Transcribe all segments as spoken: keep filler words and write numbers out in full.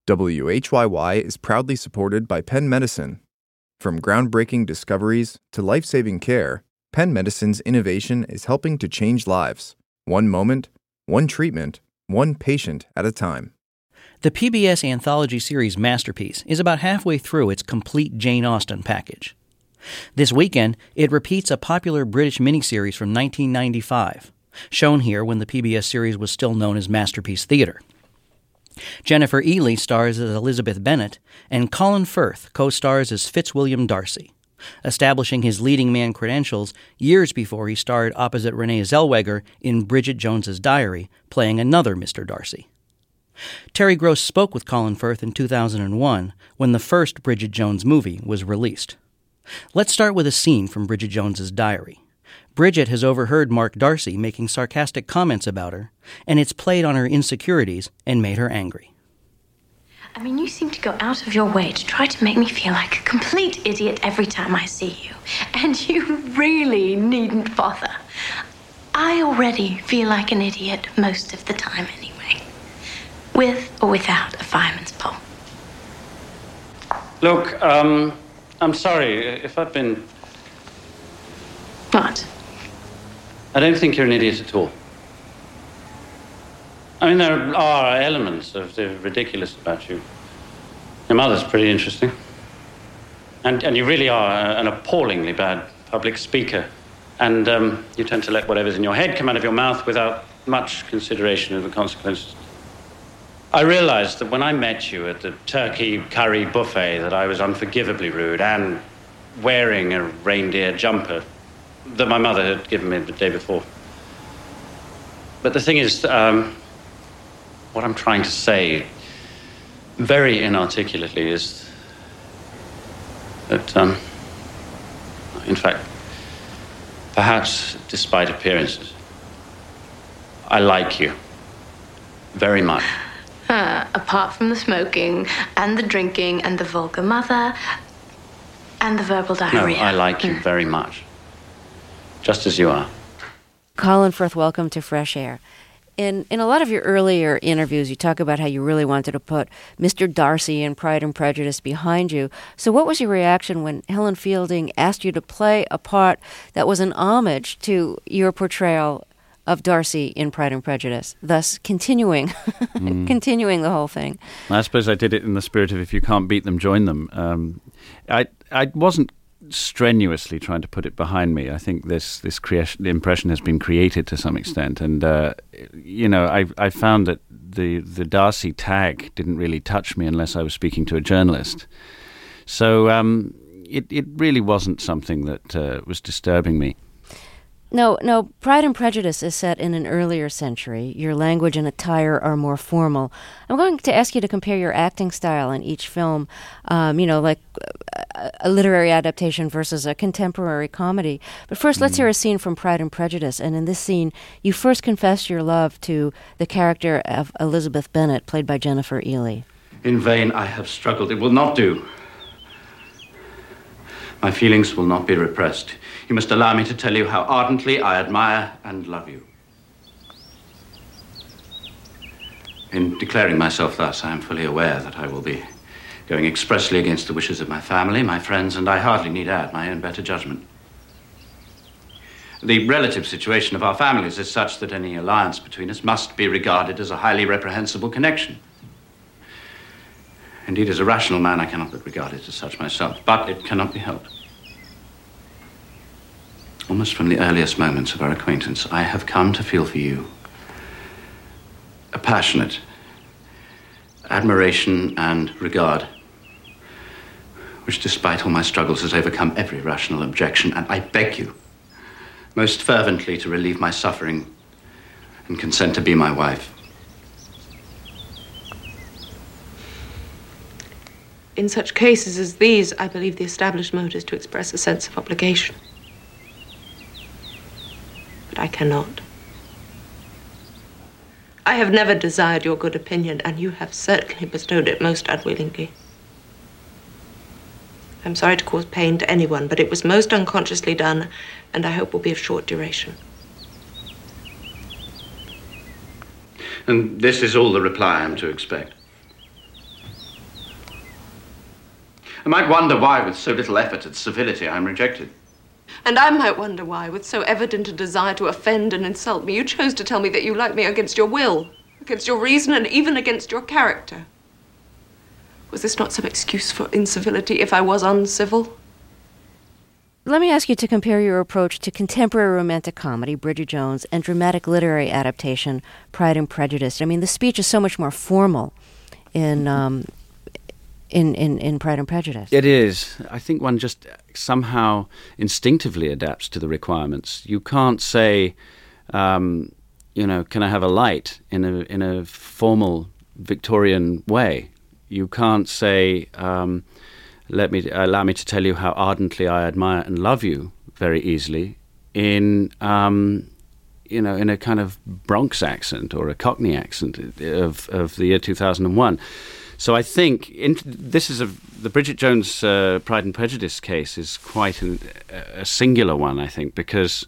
W H Y Y is proudly supported by Penn Medicine. From groundbreaking discoveries to life-saving care, Penn Medicine's innovation is helping to change lives, one moment, one treatment, one patient at a time. The P B S anthology series Masterpiece is about halfway through its complete Jane Austen package. This weekend, it repeats a popular British miniseries from nineteen ninety-five, shown here when the P B S series was still known as Masterpiece Theatre. Jennifer Ely stars as Elizabeth Bennet, and Colin Firth co-stars as Fitzwilliam Darcy, establishing his leading man credentials years before he starred opposite Renee Zellweger in Bridget Jones's Diary, playing another Mister Darcy. Terry Gross spoke with Colin Firth in two thousand one when the first Bridget Jones movie was released. Let's start with a scene from Bridget Jones's Diary. Bridget has overheard Mark Darcy making sarcastic comments about her, and it's played on her insecurities and made her angry. I mean, you seem to go out of your way to try to make me feel like a complete idiot every time I see you. And you really needn't bother. I already feel like an idiot most of the time anyway. With or without a fireman's pole. Look, um, I'm sorry if I've been... What? I don't think you're an idiot at all. I mean, there are elements of the ridiculous about you. Your mother's pretty interesting. And and you really are an appallingly bad public speaker. And um, you tend to let whatever's in your head come out of your mouth without much consideration of the consequences. I realized that when I met you at the turkey curry buffet that I was unforgivably rude and wearing a reindeer jumper that my mother had given me the day before. But the thing is, um, what I'm trying to say very inarticulately is that, um, in fact, perhaps despite appearances, I like you very much. Uh, apart from the smoking and the drinking and the vulgar mother and the verbal diarrhea. No, I like you very much. Just as you are. Colin Firth, welcome to Fresh Air. In in a lot of your earlier interviews, you talk about how you really wanted to put Mister Darcy in Pride and Prejudice behind you. So what was your reaction when Helen Fielding asked you to play a part that was an homage to your portrayal of Darcy in Pride and Prejudice, thus continuing mm. continuing the whole thing? I suppose I did it in the spirit of if you can't beat them, join them. Um, I I wasn't strenuously trying to put it behind me. I think this this creation, the impression has been created to some extent, and uh, you know, I I found that the the Darcy tag didn't really touch me unless I was speaking to a journalist. So um, it it really wasn't something that uh, was disturbing me. No, no, Pride and Prejudice is set in an earlier century. Your language and attire are more formal. I'm going to ask you to compare your acting style in each film, um, you know, like a, a literary adaptation versus a contemporary comedy. But first, mm. let's hear a scene from Pride and Prejudice. And in this scene, you first confess your love to the character of Elizabeth Bennet, played by Jennifer Ely. In vain I have struggled. It will not do. My feelings will not be repressed. You must allow me to tell you how ardently I admire and love you. In declaring myself thus, I am fully aware that I will be going expressly against the wishes of my family, my friends, and I hardly need add my own better judgment. The relative situation of our families is such that any alliance between us must be regarded as a highly reprehensible connection. Indeed, as a rational man, I cannot but regard it as such myself, but it cannot be helped. Almost from the earliest moments of our acquaintance, I have come to feel for you a passionate admiration and regard, which, despite all my struggles, has overcome every rational objection, and I beg you most fervently to relieve my suffering and consent to be my wife. In such cases as these, I believe the established mode is to express a sense of obligation. But I cannot. I have never desired your good opinion, and you have certainly bestowed it most unwillingly. I'm sorry to cause pain to anyone, but it was most unconsciously done, and I hope will be of short duration. And this is all the reply I'm to expect. I might wonder why, with so little effort at civility, I'm rejected. And I might wonder why, with so evident a desire to offend and insult me, you chose to tell me that you like me against your will, against your reason, and even against your character. Was this not some excuse for incivility if I was uncivil? Let me ask you to compare your approach to contemporary romantic comedy, Bridget Jones, and dramatic literary adaptation, Pride and Prejudice. I mean, the speech is so much more formal in um, in, in, in Pride and Prejudice. It is. I think one just somehow instinctively adapts to the requirements. You can't say, um, you know, can I have a light in a in a formal Victorian way. You can't say, um, let me allow me to tell you how ardently I admire and love you very easily in, um, you know, in a kind of Bronx accent or a Cockney accent of, of the year two thousand one. So I think in, this is a, the Bridget Jones uh, Pride and Prejudice case is quite an, a singular one, I think, because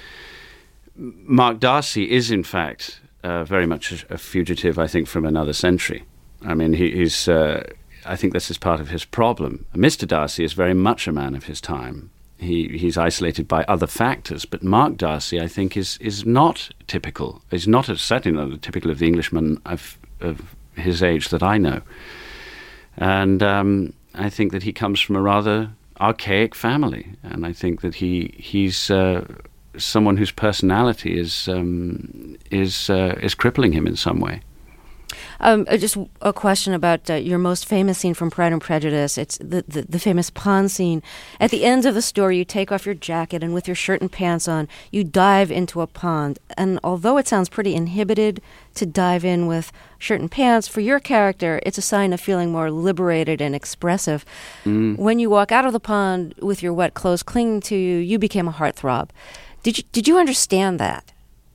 Mark Darcy is, in fact, uh, very much a, a fugitive, I think, from another century. I mean, he, he's... Uh, I think this is part of his problem. Mister Darcy is very much a man of his time. He he's isolated by other factors, but Mark Darcy, I think, is is not typical. He's not a, certainly not typical of the Englishman of, of his age that I know. And um, I think that he comes from a rather archaic family, and I think that he he's uh, someone whose personality is um, is uh, is crippling him in some way. Um, uh, just a question about uh, your most famous scene from Pride and Prejudice. It's the, the, the famous pond scene. At the end of the story, you take off your jacket and with your shirt and pants on, you dive into a pond. And although it sounds pretty inhibited to dive in with shirt and pants, for your character, it's a sign of feeling more liberated and expressive. Mm. When you walk out of the pond with your wet clothes clinging to you, you became a heartthrob. Did you, did you understand that?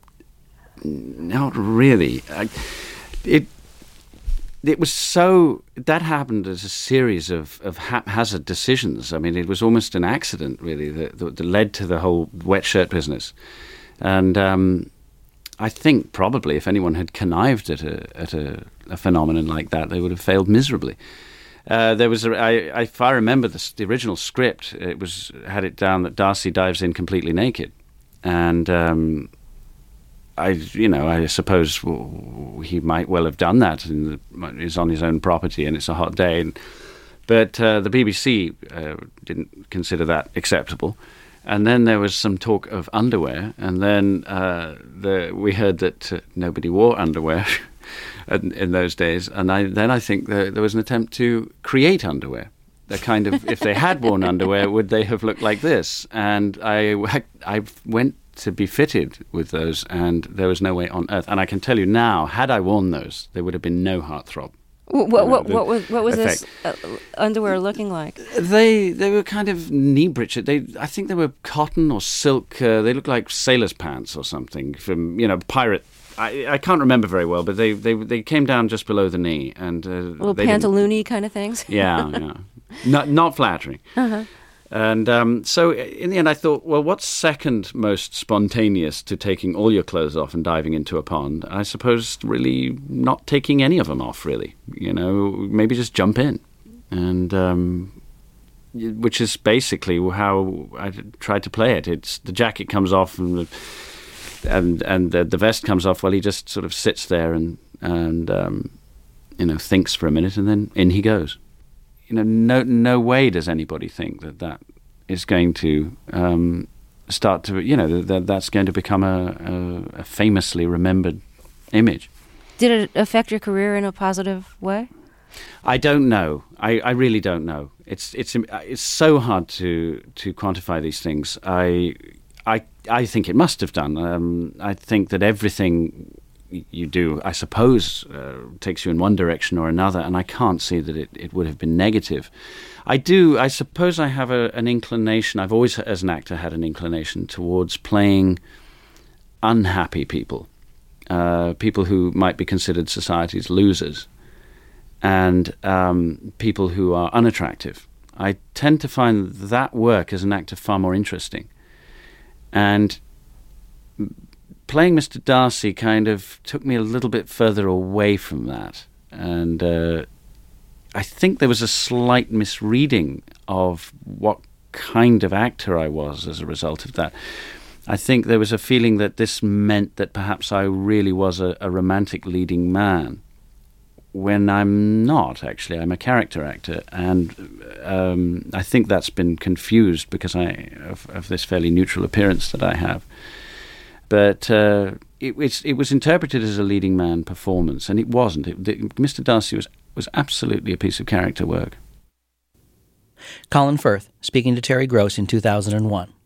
Not really. I, it... It was so, that happened as a series of, of haphazard decisions. I mean, it was almost an accident, really, that, that led to the whole wet shirt business. And um, I think probably if anyone had connived at a at a, a phenomenon like that, they would have failed miserably. Uh, there was, a, I, if I remember the, the original script, it was had it down that Darcy dives in completely naked. And um I, you know, I suppose well, he might well have done that. And is on his own property, and it's a hot day. And, but uh, the B B C uh, didn't consider that acceptable. And then there was some talk of underwear, and then uh, the, we heard that uh, nobody wore underwear in, in those days. And I, then I think there, there was an attempt to create underwear. The kind of, if they had worn underwear, would they have looked like this? And I, I went to be fitted with those, and there was no way on earth. And I can tell you now, had I worn those, there would have been no heartthrob. What, what, what, what was, what was this uh, underwear looking like? They they were kind of knee breeches. They I think they were cotton or silk. Uh, they looked like sailor's pants or something from, you know, pirate. I, I can't remember very well, but they, they, they came down just below the knee. And uh, little pantaloony kind of things? Yeah, yeah. Not, not flattering. Uh-huh. And um, so in the end I thought, well, what's second most spontaneous to taking all your clothes off and diving into a pond? I suppose really not taking any of them off, really. You know, maybe just jump in. And um, which is basically how I tried to play it. It's the jacket comes off and and, and the, the vest comes off. Well, he just sort of sits there and, and um, you know, thinks for a minute, and then in he goes. You know, no no way does anybody think that that is going to um, start to, you know, that that's going to become a, a, a famously remembered image. Did it affect your career in a positive way? I don't know. I, I really don't know. It's it's it's so hard to to quantify these things. I I I think it must have done. Um, I think that everything you do, I suppose, uh, takes you in one direction or another, and I can't see that it, it would have been negative. I do, I suppose I have a, an inclination, I've always, as an actor, had an inclination towards playing unhappy people, uh, people who might be considered society's losers, and um, people who are unattractive. I tend to find that work as an actor far more interesting. And playing Mister Darcy kind of took me a little bit further away from that. And uh, I think there was a slight misreading of what kind of actor I was as a result of that. I think there was a feeling that this meant that perhaps I really was a, a romantic leading man, when I'm not, actually. I'm a character actor, and um, I think that's been confused because I of, of this fairly neutral appearance that I have. But uh, it, it's, it was interpreted as a leading man performance, and it wasn't. It, the, Mister Darcy was, was absolutely a piece of character work. Colin Firth, speaking to Terry Gross in two thousand one.